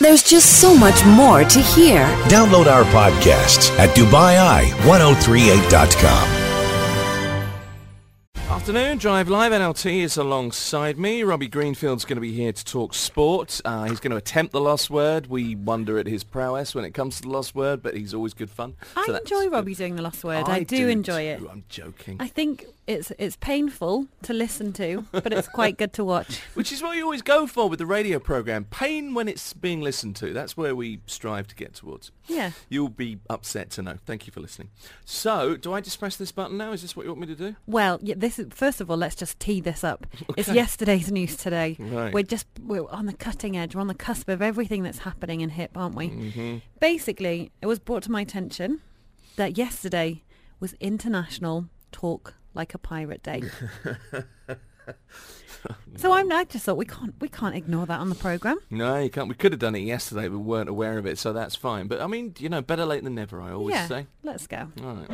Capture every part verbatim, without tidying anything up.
There's just so much more to hear. Download our podcasts at Dubai Eye ten thirty-eight dot com. Afternoon, Drive Live. N L T is alongside me. Robbie Greenfield's going to be here to talk sport. Uh, he's going to attempt the lost word. We wonder at his prowess when it comes to the lost word, but he's always good fun. I so enjoy Robbie doing the lost word. I, I do, do enjoy it. I'm joking. I think it's it's painful to listen to, but it's quite good to watch. Which is what you always go for with the radio programme. Pain when it's being listened to. That's where we strive to get towards. Yeah. You'll be upset to know. Thank you for listening. So, do I just press this button now? Is this what you want me to do? Well, yeah, this is, first of all, let's just tee this up. Okay. It's yesterday's news today. Right. We're just we're on the cutting edge. We're on the cusp of everything that's happening in hip, aren't we? Mm-hmm. Basically, it was brought to my attention that yesterday was International Talk Like a Pirate Day. So I'm, I just thought we can't we can't ignore that on the programme. No, you can't. We could have done it yesterday, but we weren't aware of it, so that's fine. But I mean, you know, better late than never, I always yeah, say. Let's go. All right.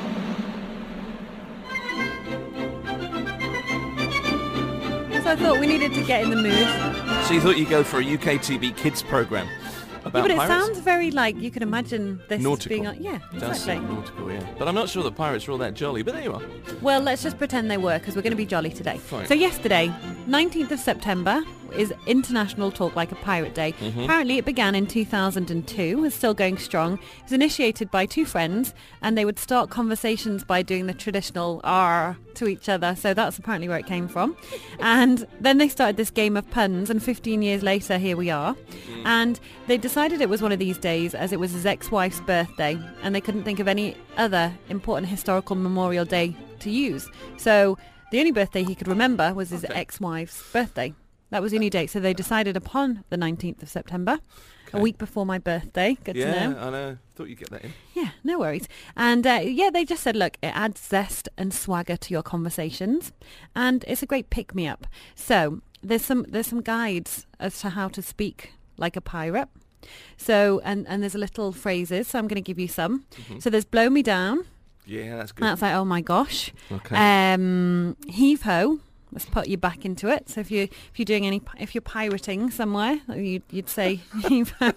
So I thought we needed to get in the mood. So you thought you'd go for a U K T V kids programme about Yeah, but it pirates? sounds very like you can imagine this Nautical. being on. Yeah, It does exactly. sound nautical, yeah. But I'm not sure that pirates are all that jolly, but there you are. Well, let's just pretend they were because we're going to be jolly today. Fine. So yesterday, nineteenth of September, is International Talk Like a Pirate Day. Mm-hmm. Apparently it began in two thousand two, it's still going strong. It was initiated by two friends and they would start conversations by doing the traditional R to each other. So that's apparently where it came from. And then they started this game of puns and fifteen years later, here we are. Mm. And they decided it was one of these days as it was his ex-wife's birthday and they couldn't think of any other important historical memorial day to use. So the only birthday he could remember was his Okay. ex-wife's birthday. That was the only date. So they decided upon the nineteenth of September, Okay. a week before my birthday. Good yeah, to know. I know. Thought you'd get that in. Yeah, no worries. And uh, yeah, they just said, look, it adds zest and swagger to your conversations, and it's a great pick-me-up. So there's some there's some guides as to how to speak like a pirate. So and and there's little phrases. So I'm going to give you some. Mm-hmm. So there's blow me down. Yeah, that's good. That's like, oh my gosh. Okay. Um, heave ho. Let's put you back into it. So if you if you're doing any if you're pirating somewhere, you'd, you'd say heave ho.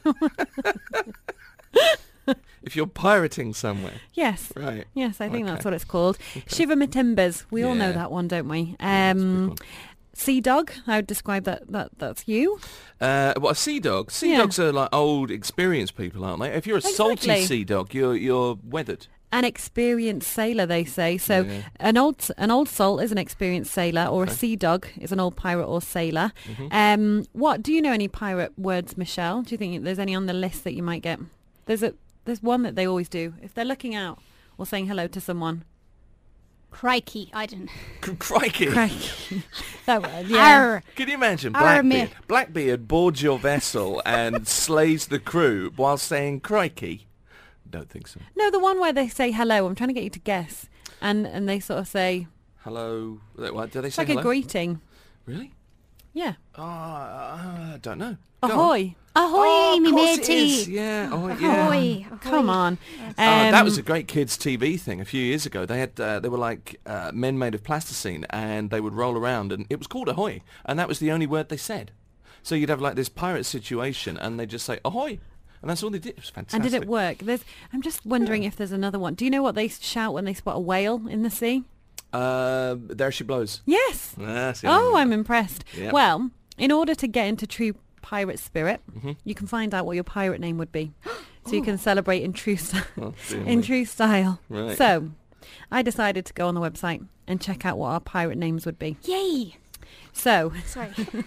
If you're pirating somewhere. Yes. Right. Yes, I think Okay. that's what it's called. Shiver my timbers. We all know Yeah. that one, don't we? Yeah, that's a big Um, one. sea dog. I would describe that. That that's you. Uh, what, a sea dog? Sea Yeah. dogs are like old, experienced people, aren't they? If you're a salty Exactly. sea dog, you're you're weathered. An experienced sailor, they say. So Yeah. an old an old salt is an experienced sailor, or Okay. a sea dog is an old pirate or sailor. Mhm. Um, what do you know? Any pirate words, Michelle? Do you think there's any on the list that you might get? There's a there's one that they always do if they're looking out or saying hello to someone. Crikey, I didn't. C- Crikey! Crikey. That word, yeah. Arr. Can you imagine Arr, Blackbeard? me. Blackbeard boards your vessel and slays the crew while saying crikey. Don't think so. No, the one where they say hello. I'm trying to get you to guess, and and they sort of say Hello. What, do they it's say like hello? a greeting. Really? Yeah. Oh, I don't know. Go on. Ahoy! Ahoy, Oh, me of course it matey. is. Yeah. Oh, yeah. Ahoy. Come on. Oh, that Um, was a great kids' T V thing a few years ago. They had uh, they were like uh, men made of plasticine, and they would roll around, and it was called ahoy, and that was the only word they said. So you'd have like this pirate situation, and they just say ahoy, and that's all they did. It was fantastic. And did it work? There's. I'm just wondering if there's another one. Do you know what they shout when they spot a whale in the sea? Uh, there she blows. Yes. That's the Oh, only I'm one. impressed. Yeah. Well, in order to get into true pirate spirit, Mhm. you can find out what your pirate name would be, so you can celebrate in true style. Oh, dear in me. true style. Right. So, I decided to go on the website and check out what our pirate names would be. Yay. So, Sorry.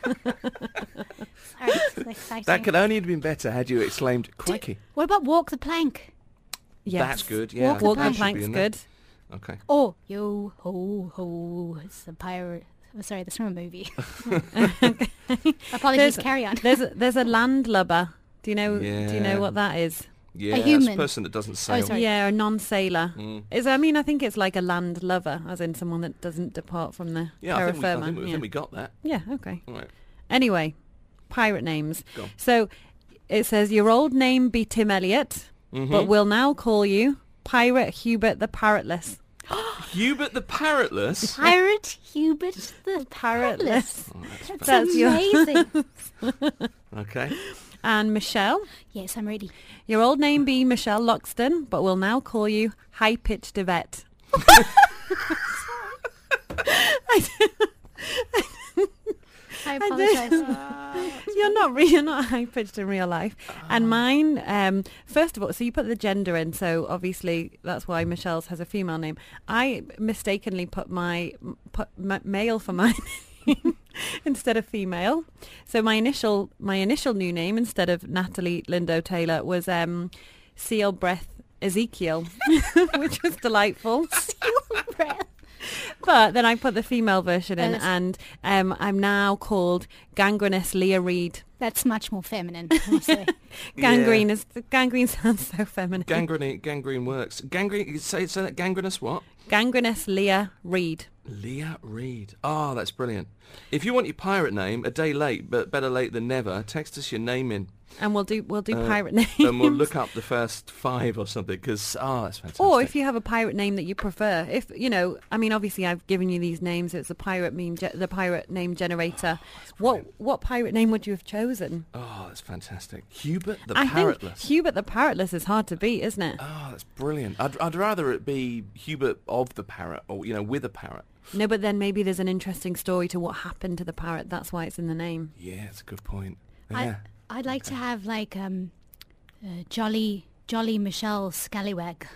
Sorry, it's exciting. That could only have been better had you exclaimed crikey. What about walk the plank? yes. That's good. Yeah, Walk I the Walk think the that should be plank's in there. good. Okay. Oh, yo ho ho! It's a pirate. Oh, sorry, that's from a movie. Apologies. There's- Carry on. There's a, there's a landlubber. Do you know? Do you Yeah. know what that is? Yeah, that's human. a person that doesn't sail. sorry. Yeah, a non-sailor. Mm. Is I mean, I think it's like a land lover, as in someone that doesn't depart from the Yeah, I terra think, we, I, firma. think we, I yeah. think we got that. yeah, okay. All right. Anyway, pirate names. Go on. So it says your old name be Tim Elliott, Mhm. but we'll now call you Pirate Hubert the Parrotless. Hubert the Parrotless. Pirate Hubert the Parrotless. Parrotless. Oh, that's That's That's your- amazing. Okay. And Michelle, Yes, I'm ready. your old name be Michelle Loxton, but we'll now call you High Pitched Yvette. I apologise. You're not re- you're not high pitched in real life. And mine, um, first of all, so you put the gender in, so obviously that's why Michelle's has a female name. I mistakenly put my put m- male for my name instead of female. So my initial my initial new name instead of Natalie Lindo Taylor was um, Seal Breath Ezekiel, which was delightful. Seal breath. But then I put the female version in, Yes. and um, I'm now called Gangrenous Leah Reed. That's much more feminine, I must say. Gangrene is gangrene sounds so feminine. Gangrene, gangrene works. Gangrene, you say, say that gangrenous what? Gangrenous Leah Reed. Leah Reed. Oh, that's brilliant. If you want your pirate name, a day late, but better late than never, text us your name in. And we'll do we'll do Uh, pirate names. And we'll look up the first five or something, because, oh, that's fantastic. Or if you have a pirate name that you prefer, if you know, I mean, obviously I've given you these names. It's a pirate meme, ge- the pirate name generator. what what pirate name would you have chosen? Oh, that's fantastic. Hubert the I Parrotless. think Hubert the Parrotless is hard to beat, isn't it? Oh, that's brilliant. I'd, I'd rather it be Hubert of the Parrot, or, you know, with a parrot. No, but then maybe there's an interesting story to what happened to the parrot. That's why it's in the name. Yeah, that's a good point. I, Yeah. I'd like to have like um, uh, Jolly Jolly Michelle Scallywag.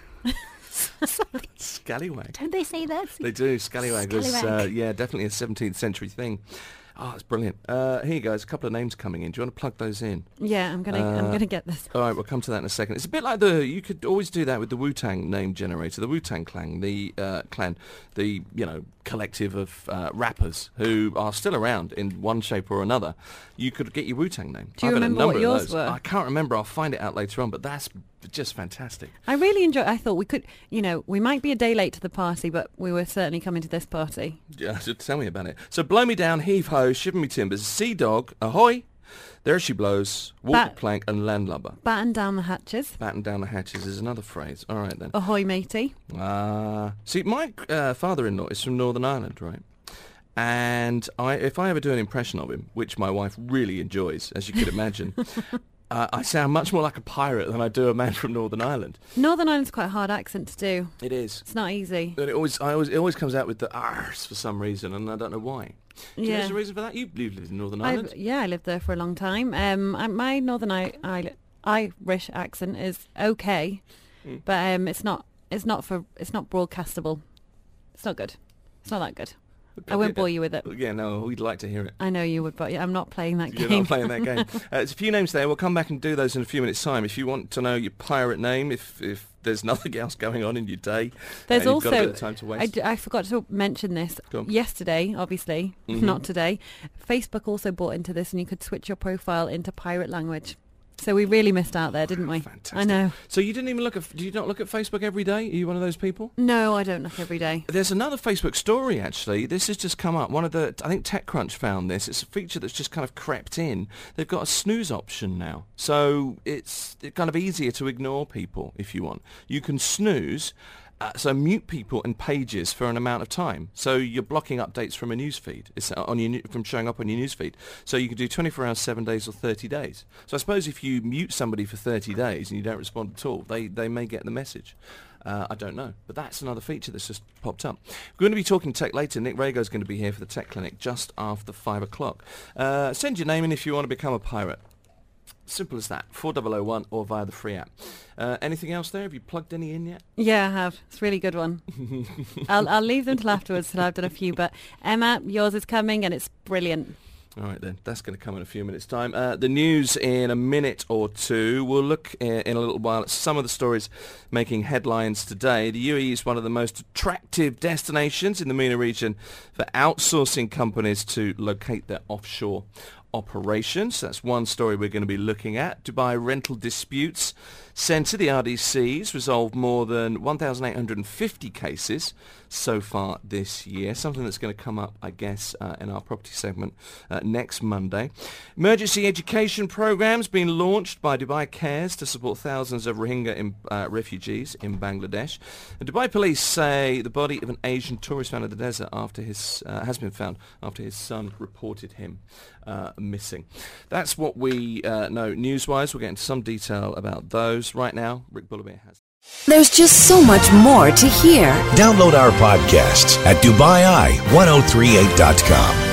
Scallywag. Don't they say that? They do. Scallywag was, uh, Scallywag. yeah, definitely a seventeenth century thing. Oh, that's brilliant. Uh, here you go. There's a couple of names coming in. Do you want to plug those in? Yeah, I'm gonna I'm Uh, gonna get this. All right, we'll come to that in a second. It's a bit like the, you could always do that with the Wu-Tang name generator, the Wu-Tang clan, the uh, clan, the, you know, collective of uh, rappers who are still around in one shape or another. You could get your Wu-Tang name. Do you I've had a remember number what of yours those. were? I can't remember. I'll find it out later on, but that's just fantastic. I really enjoy. I thought we could, you know, we might be a day late to the party, but we were certainly coming to this party. Yeah, so tell me about it. So blow me down, heave ho, shiver me timbers, sea dog, ahoy, there she blows, water Bat- plank and landlubber. Batten down the hatches. Batten down the hatches is another phrase. All right then. Ahoy, matey. Uh, see, my uh, father-in-law is from Northern Ireland, right? And I, if I ever do an impression of him, which my wife really enjoys, as you could imagine, uh, I sound much more like a pirate than I do a man from Northern Ireland. Northern Ireland's quite a hard accent to do. It is. It's not easy. But it always, I always, it always comes out with the R's for some reason, and I don't know why. Do you know Yeah. there's a reason for that? You you lived in Northern I've, Ireland. yeah, I lived there for a long time. Um, I, my Northern I, I, Irish accent is okay, Mm. but um, it's not. It's not for. It's not broadcastable. It's not good. It's not that good. I won't bore you with it. Yeah, no, we'd like to hear it. I know you would, but yeah, I'm not playing that You're game. not playing that game. Uh, there's a few names there. We'll come back and do those in a few minutes' time. If you want to know your pirate name, if if there's nothing else going on in your day, There's uh, you've got a also. bit of time to I, waste. d- I forgot to mention this Go on. yesterday. Obviously, Mhm. not today. Facebook also bought into this, and you could switch your profile into pirate language. So we really missed out there, didn't we? Fantastic. I know. So you didn't even look at? Do you not look at Facebook every day? Are you one of those people? No, I don't look every day. There's another Facebook story, actually. This has just come up. One of the, I think TechCrunch found this. It's a feature that's just kind of crept in. They've got a snooze option now. So it's kind of easier to ignore people if you want. You can snooze, uh, so mute people and pages for an amount of time. So you're blocking updates from a news feed, it's on your, nu- from showing up on your news feed. So you can do twenty-four hours, seven days, or thirty days. So I suppose if you mute somebody for thirty days and you don't respond at all, they, they may get the message. Uh, I don't know. But that's another feature that's just popped up. We're going to be talking tech later. Nick Rago's going to be here for the Tech Clinic just after five o'clock. Uh, send your name in if you want to become a pirate. Simple as that. four thousand one or via the free app. Uh, anything else there? Have you plugged any in yet? Yeah, I have. It's a really good one. I'll I'll leave them till afterwards till I've done a few. But Emma, yours is coming and it's brilliant. All right, then. That's going to come in a few minutes' time. Uh, the news in a minute or two. We'll look uh, in a little while at some of the stories making headlines today. The U A E is one of the most attractive destinations in the MENA region for outsourcing companies to locate their offshore operations. That's one story we're going to be looking at. Dubai rental disputes Centre, the R D C's, resolved more than one thousand eight hundred fifty cases so far this year, something that's going to come up, I guess, uh, in our property segment uh, next Monday. Emergency education programs being launched by Dubai Cares to support thousands of Rohingya in, uh, refugees in Bangladesh. The Dubai police say the body of an Asian tourist found in the desert after his uh, has been found after his son reported him uh, missing. That's what we uh, know news-wise. We'll get into some detail about those. Right now, Rick Bullabay has... There's just so much more to hear. Download our podcasts at Dubai Eye ten thirty-eight dot com.